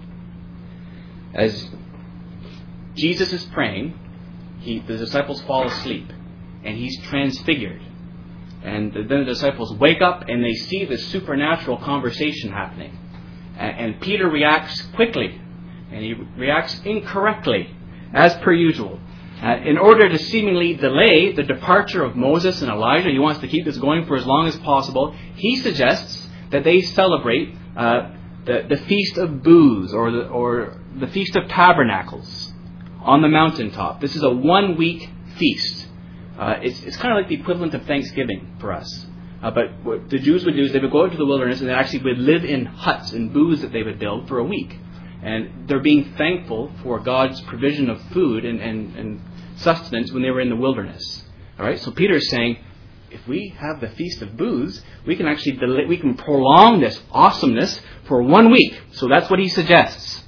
As Jesus is praying, he, the disciples fall asleep, and He's transfigured. And then the disciples wake up and they see this supernatural conversation happening. And, and Peter reacts quickly, and he reacts incorrectly, as per usual. Uh, in order to seemingly delay the departure of Moses and Elijah, he wants to keep this going for as long as possible. He suggests that they celebrate uh, the, the Feast of Booths, or the, or the Feast of Tabernacles on the mountaintop. This is a one-week feast. Uh, it's, it's kind of like the equivalent of Thanksgiving for us. Uh, but what the Jews would do is they would go into the wilderness and they actually would live in huts and booths that they would build for a week. And they're being thankful for God's provision of food and, and, and sustenance when they were in the wilderness. All right. So Peter's saying, if we have the Feast of Booths, we can actually delay, we can prolong this awesomeness for one week. So that's what he suggests.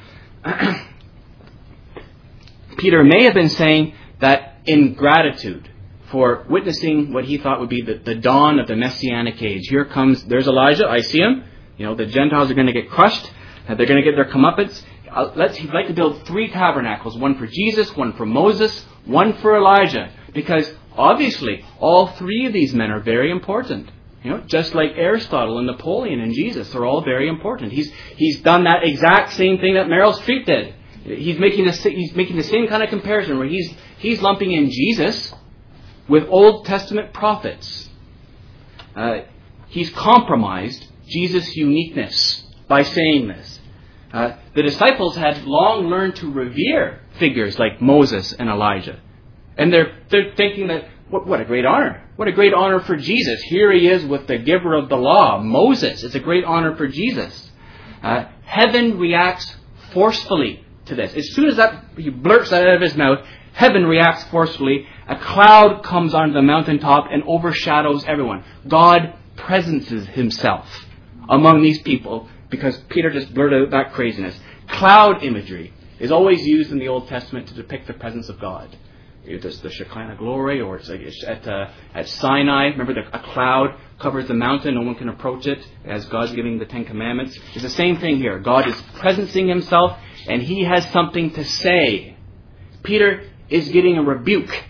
Peter may have been saying that in gratitude for witnessing what he thought would be the, the dawn of the Messianic age. Here comes, there's Elijah, I see him. You know, the Gentiles are going to get crushed. They're going to get their comeuppance. Uh, let's, he'd like to build three tabernacles, one for Jesus, one for Moses, one for Elijah. Because obviously, all three of these men are very important. You know, just like Aristotle and Napoleon and Jesus, they're all very important. He's he's done that exact same thing that Meryl Streep did. He's making the he's making the same kind of comparison where he's he's lumping in Jesus with Old Testament prophets. Uh, he's compromised Jesus' uniqueness by saying this. Uh, the disciples had long learned to revere figures like Moses and Elijah. And they're they're thinking that, what, what a great honor. What a great honor for Jesus. Here he is with the giver of the law, Moses. It's a great honor for Jesus. Uh, heaven reacts forcefully to this. As soon as that he blurts that out of his mouth, heaven reacts forcefully. A cloud comes onto the mountaintop and overshadows everyone. God presences himself among these people because Peter just blurted out that craziness. Cloud imagery is always used in the Old Testament to depict the presence of God. It's the Shekinah glory, or it's like at, uh, at Sinai. Remember, the, a cloud covers the mountain. No one can approach it as God's giving the Ten Commandments. It's the same thing here. God is presencing himself, and he has something to say. Peter is getting a rebuke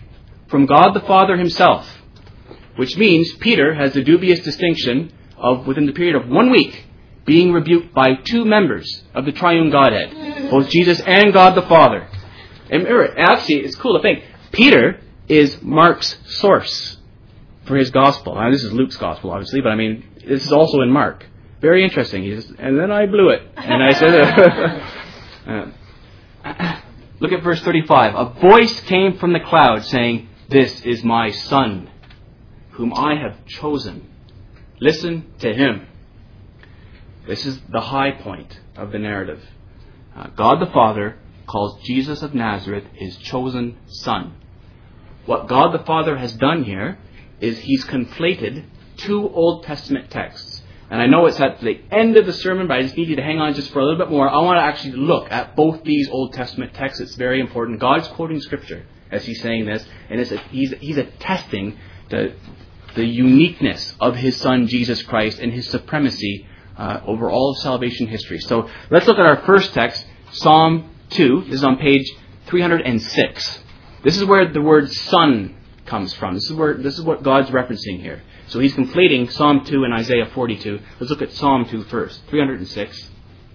from God the Father himself. Which means Peter has the dubious distinction of, within the period of one week, being rebuked by two members of the triune Godhead, both Jesus and God the Father. And remember, actually, it's cool to think, Peter is Mark's source for his gospel. Now, this is Luke's gospel, obviously, but I mean, this is also in Mark. Very interesting. He says, and then I blew it. And I said, uh, look at verse thirty-five. A voice came from the cloud saying, "This is my Son, whom I have chosen. Listen to him." This is the high point of the narrative. Uh, God the Father calls Jesus of Nazareth his chosen Son. What God the Father has done here is he's conflated two Old Testament texts. And I know it's at the end of the sermon, but I just need you to hang on just for a little bit more. I want to actually look at both these Old Testament texts. It's very important. God's quoting Scripture as he's saying this, and it's a, he's, he's attesting the, the uniqueness of his Son, Jesus Christ, and his supremacy uh, over all of salvation history. So let's look at our first text, Psalm two. This is on page three hundred six. This is where the word Son comes from. This is where this is what God's referencing here. So he's conflating Psalm two and Isaiah forty-two. Let's look at Psalm two first, three hundred six.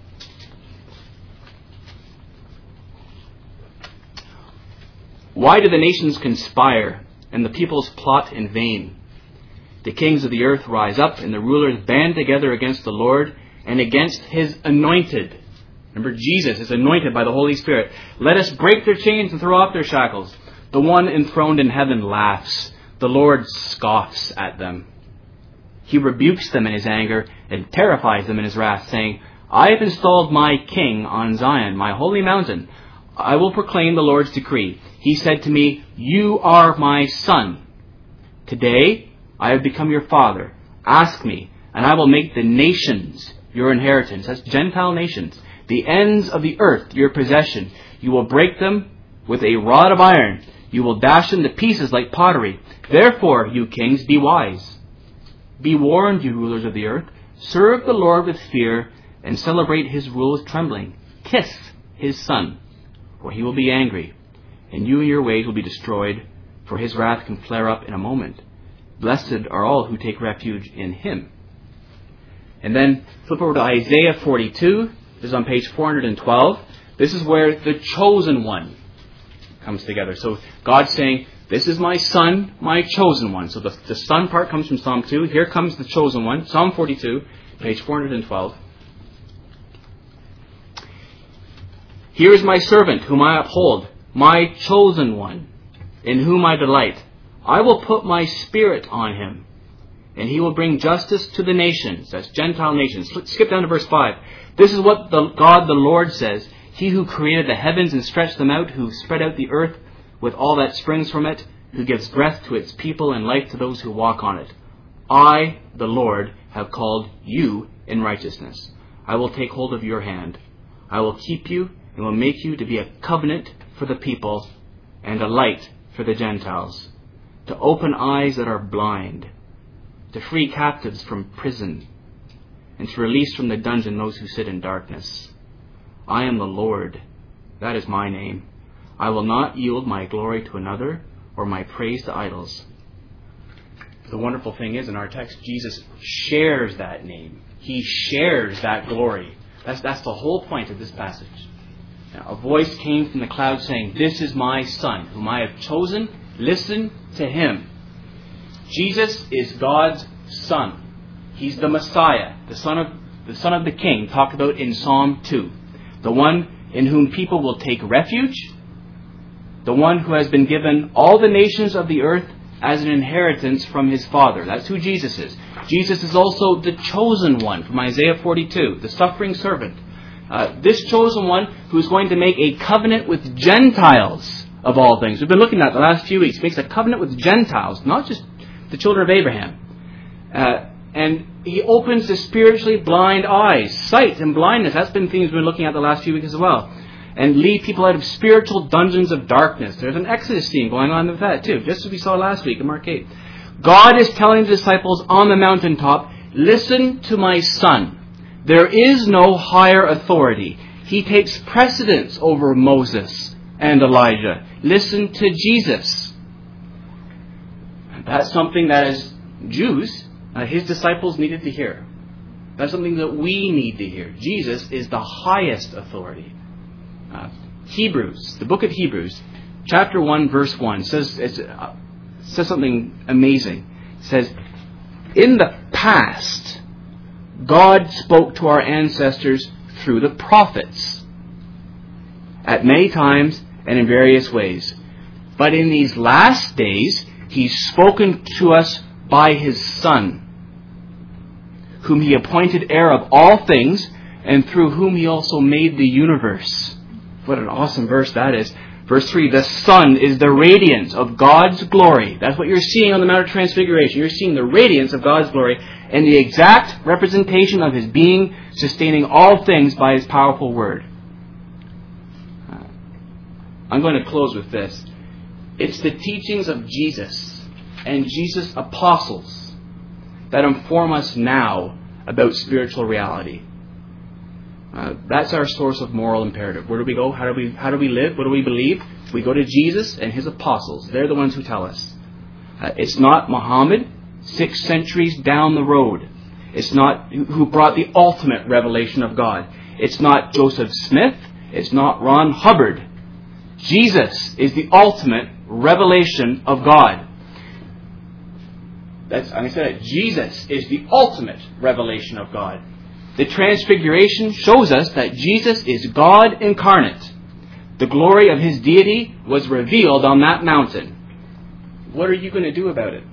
Why do the nations conspire and the peoples plot in vain? The kings of the earth rise up and the rulers band together against the Lord and against his anointed. Remember, Jesus is anointed by the Holy Spirit. Let us break their chains and throw off their shackles. The one enthroned in heaven laughs. The Lord scoffs at them. He rebukes them in his anger and terrifies them in his wrath, saying, I have installed my king on Zion, my holy mountain. I will proclaim the Lord's decree. He said to me, you are my son. Today I have become your father. Ask me, and I will make the nations your inheritance. That's Gentile nations. The ends of the earth your possession. You will break them with a rod of iron. You will dash them to pieces like pottery. Therefore, you kings, be wise. Be warned, you rulers of the earth. Serve the Lord with fear and celebrate his rule with trembling. Kiss his son, or he will be angry, and you and your ways will be destroyed, for his wrath can flare up in a moment. Blessed are all who take refuge in him. And then flip over to Isaiah forty-two. This is on page four hundred twelve. This is where the chosen one comes together. So God's saying, this is my son, my chosen one. So the, the son part comes from Psalm two. Here comes the chosen one. Psalm forty-two, page four hundred twelve. Here is my servant whom I uphold, my chosen one, in whom I delight. I will put my spirit on him, and he will bring justice to the nations. That's Gentile nations. Let's skip down to verse five. This is what the God the Lord says. He who created the heavens and stretched them out, who spread out the earth with all that springs from it, who gives breath to its people and life to those who walk on it. I, the Lord, have called you in righteousness. I will take hold of your hand. I will keep you and will make you to be a covenant for the people and a light for the Gentiles, to open eyes that are blind, to free captives from prison, and to release from the dungeon those who sit in darkness. I am the Lord. That is my name. I will not yield my glory to another or my praise to idols. The wonderful thing is, in our text, Jesus shares that name. He shares that glory. That's, that's the whole point of this passage. Now, a voice came from the cloud saying, this is my son, whom I have chosen. Listen to him. Jesus is God's son. He's the Messiah, the son of the son of the King, talked about in Psalm two. The one in whom people will take refuge. The one who has been given all the nations of the earth as an inheritance from his Father. That's who Jesus is. Jesus is also the chosen one from Isaiah forty-two, the suffering servant. Uh, this chosen one who is going to make a covenant with Gentiles of all things. We've been looking at the last few weeks. He makes a covenant with Gentiles, not just the children of Abraham. Uh, and he opens the spiritually blind eyes. Sight and blindness, that's been things we've been looking at the last few weeks as well. And lead people out of spiritual dungeons of darkness. There's an Exodus scene going on with that too, just as we saw last week in Mark eight. God is telling the disciples on the mountaintop, listen to my son. There is no higher authority. He takes precedence over Moses and Elijah. Listen to Jesus. That's something that as Jews, uh, his disciples needed to hear. That's something that we need to hear. Jesus is the highest authority. Uh, Hebrews, the book of Hebrews, chapter one, verse one, says, it's, uh, says something amazing. It says, in the past, God spoke to our ancestors through the prophets at many times and in various ways. But in these last days, He's spoken to us by His Son, whom He appointed heir of all things, and through whom He also made the universe. What an awesome verse that is. Verse three, the Son is the radiance of God's glory. That's what you're seeing on the Mount of Transfiguration. You're seeing the radiance of God's glory and the exact representation of His being, sustaining all things by His powerful word. Uh, I'm going to close with this. It's the teachings of Jesus and Jesus' apostles that inform us now about spiritual reality. Uh, that's our source of moral imperative. Where do we go? How do we how do we live? What do we believe? We go to Jesus and His apostles. They're the ones who tell us. Uh, it's not Muhammad, six centuries down the road. It's not who brought the ultimate revelation of God. It's not Joseph Smith. It's not Ron Hubbard. Jesus is the ultimate revelation of God. That's, I said it. Jesus is the ultimate revelation of God. The Transfiguration shows us that Jesus is God incarnate. The glory of His deity was revealed on that mountain. What are you going to do about it?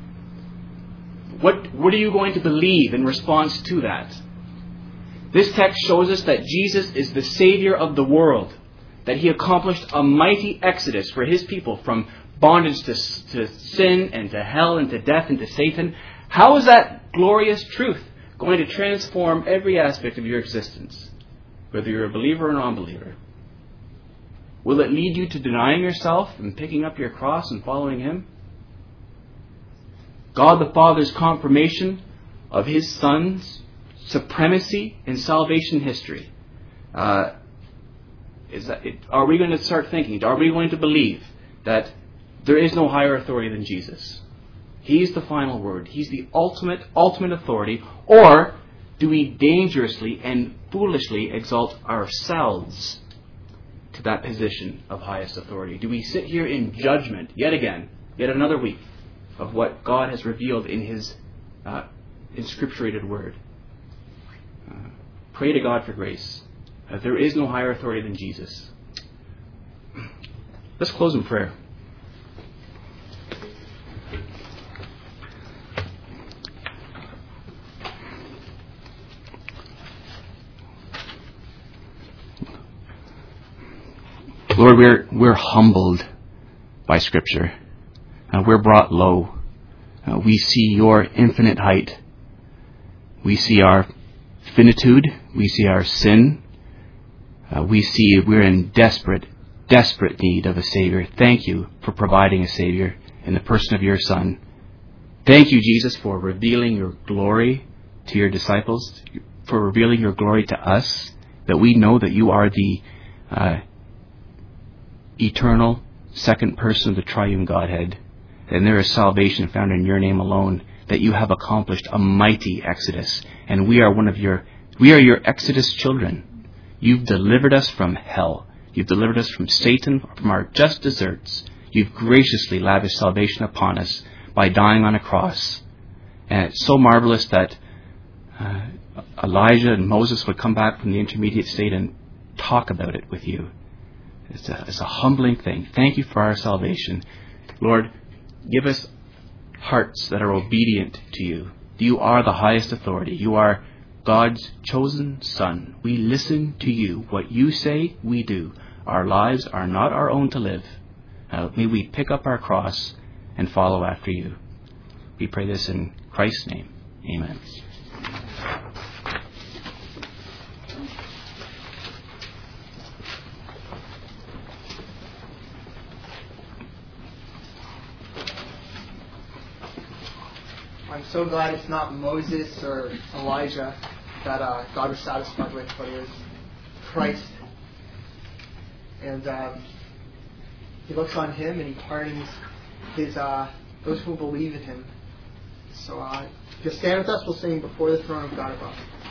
What, what are you going to believe in response to that? This text shows us that Jesus is the Savior of the world, that He accomplished a mighty exodus for His people from bondage to, to sin and to hell and to death and to Satan. How is that glorious truth going to transform every aspect of your existence, whether you're a believer or a non-believer? Will it lead you to denying yourself and picking up your cross and following Him? God the Father's confirmation of His Son's supremacy in salvation history. Uh, is that it, are we going to start thinking, are we going to believe that there is no higher authority than Jesus? He's the final word. He's the ultimate, ultimate authority. Or do we dangerously and foolishly exalt ourselves to that position of highest authority? Do we sit here in judgment yet again, yet another week, of what God has revealed in His uh, inscripturated word? Uh, pray to God for grace. Uh, there is no higher authority than Jesus. Let's close in prayer. Lord, we're we're humbled by Scripture. Uh, we're brought low. Uh, we see Your infinite height. We see our finitude. We see our sin. Uh, we see we're in desperate, desperate need of a Savior. Thank You for providing a Savior in the person of Your Son. Thank You, Jesus, for revealing Your glory to Your disciples, for revealing Your glory to us, that we know that You are the uh, eternal second person of the triune Godhead, and there is salvation found in Your name alone, that You have accomplished a mighty exodus, and we are one of Your, we are Your exodus children. You've delivered us from hell. You've delivered us from Satan, from our just deserts. You've graciously lavished salvation upon us by dying on a cross. And it's so marvelous that uh, Elijah and Moses would come back from the intermediate state and talk about it with You. It's a, it's a humbling thing. Thank You for our salvation. Lord, give us hearts that are obedient to You. You are the highest authority. You are God's chosen Son. We listen to You. What You say, we do. Our lives are not our own to live. Uh, may we pick up our cross and follow after You. We pray this in Christ's name. Amen. I'm so glad it's not Moses or Elijah that uh, God was satisfied with, but it was Christ. And um, He looks on Him and He pardons his uh, those who believe in him. So uh, if you'll stand with us, we'll sing Before the Throne of God Above.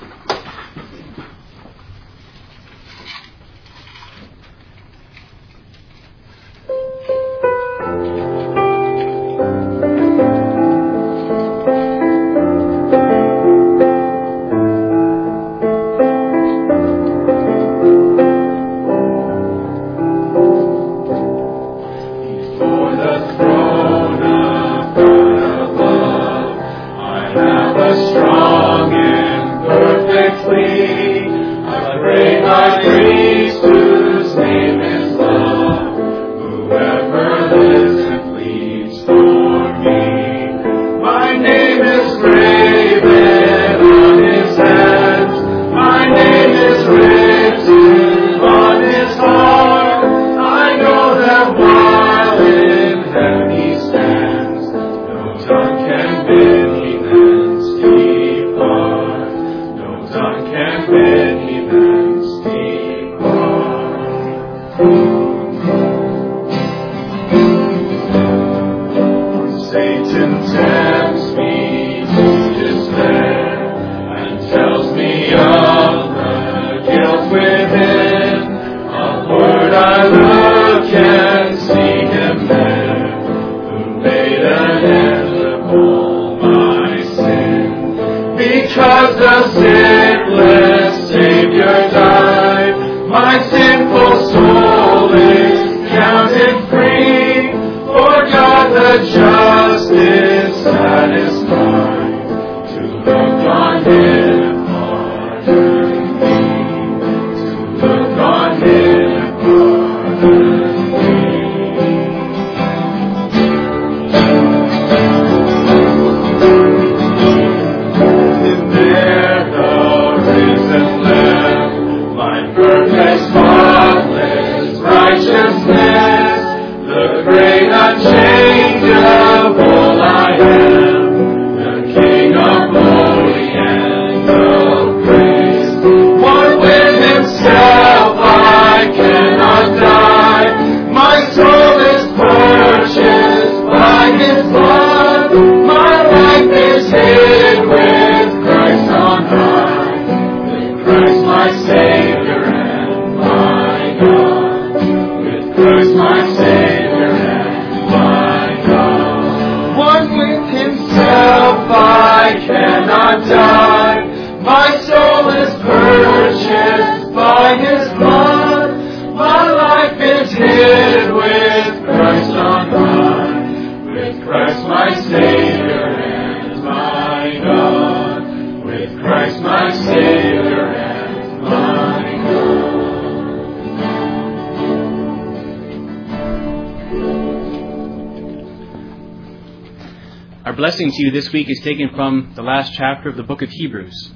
Blessing to you this week is taken from the last chapter of the book of Hebrews.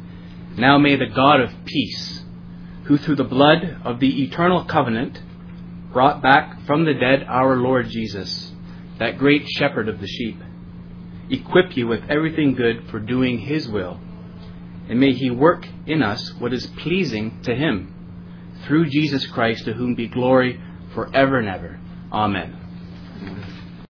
Now may the God of peace, who through the blood of the eternal covenant brought back from the dead our Lord Jesus, that great shepherd of the sheep, equip you with everything good for doing his will, and may he work in us what is pleasing to him, through Jesus Christ, to whom be glory forever and ever. Amen.